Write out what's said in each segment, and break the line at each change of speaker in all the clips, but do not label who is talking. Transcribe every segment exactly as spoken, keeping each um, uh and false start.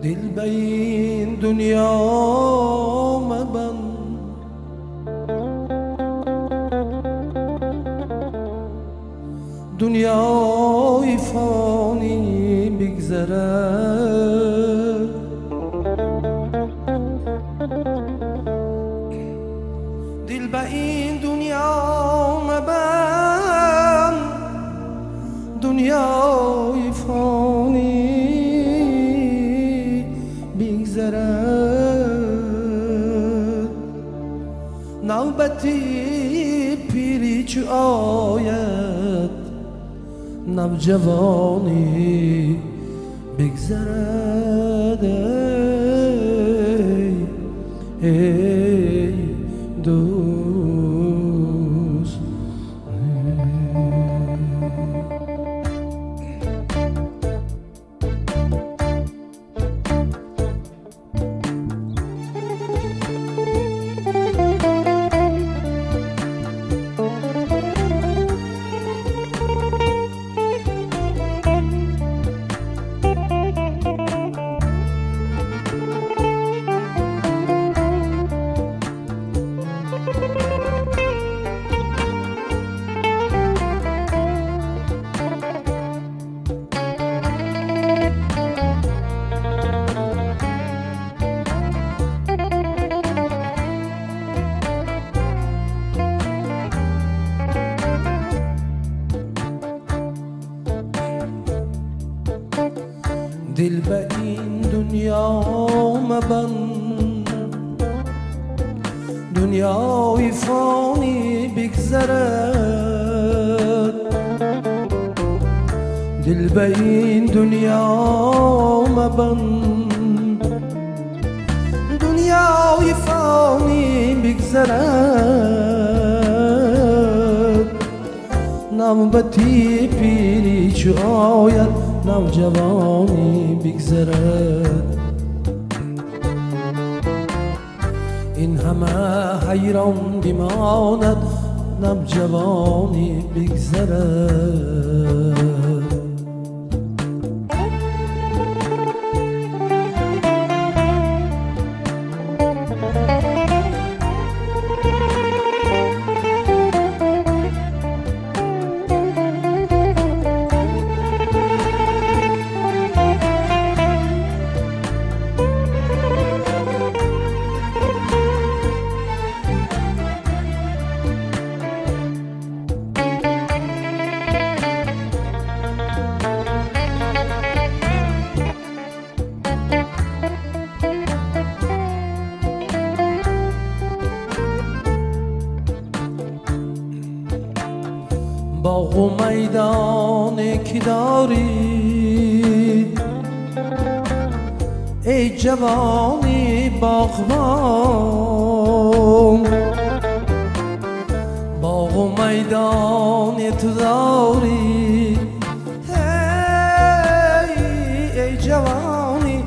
دل به این دنیا مبند، دنیای فانی بگذرد. دل به این دنیا مبند، دنیای فانی بگذرد. نوبتی پیری چو آید، نوجوانی بگذرد. ای, ای دوست، دل به این دنیا مبند، دنیای فانی بگذرد. دل به این دنیا مبند، دنیای فانی بگذرد. نوبتی پیری چو آید، نوجوانی بگذرد. این همه حیران بماند، نوجوانی بگذرد. باغ و میدانی که داری، ای جوانی باغبان. باغ و میدانی تو داری، ای, ای جوانی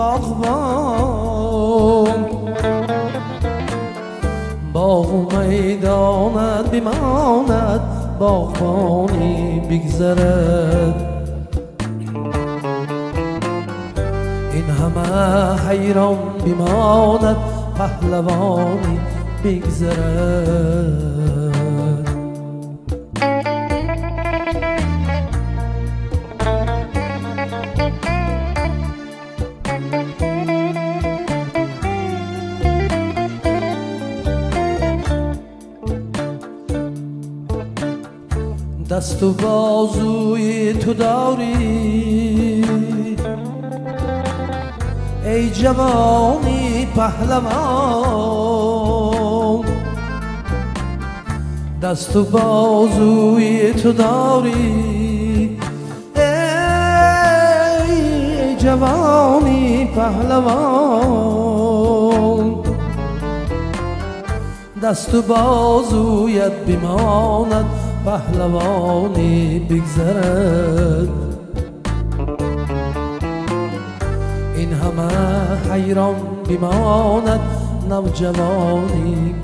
باغبان. باغ و میدانت بماند، باغبانی بگذرد. این همه حیران بماند، پهلوانی بگذرد. دست و بازوی تو داری، ای جوانی پهلوان. دست و بازوی تو داری، ای جوانی پهلوان. دست و بازویت بماند، پهلوانی بگذرد. این همه حیران بماند، نوجوانی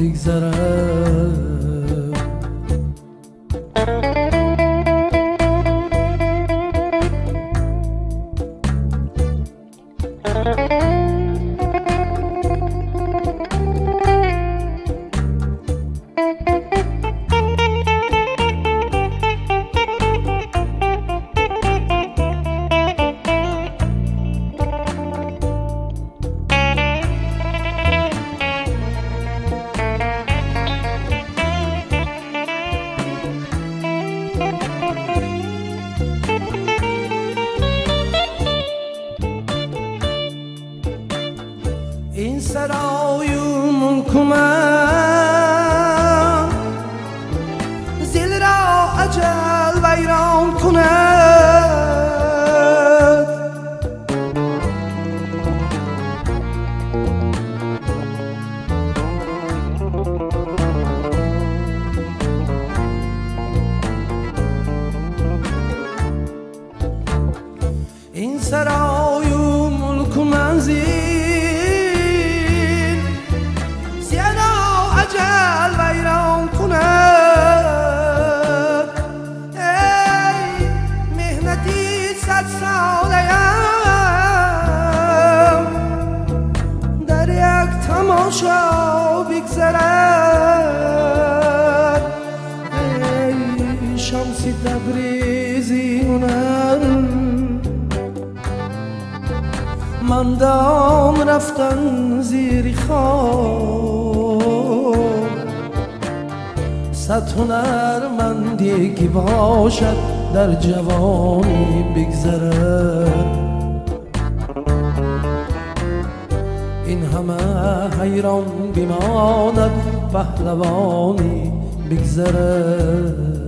بگذرد. تبریزی هنر مندان رفتن زیر خاک صد هنرمندی که باشد در جوانی بگذرد این همه حیران بماند پهلوانی بگذرد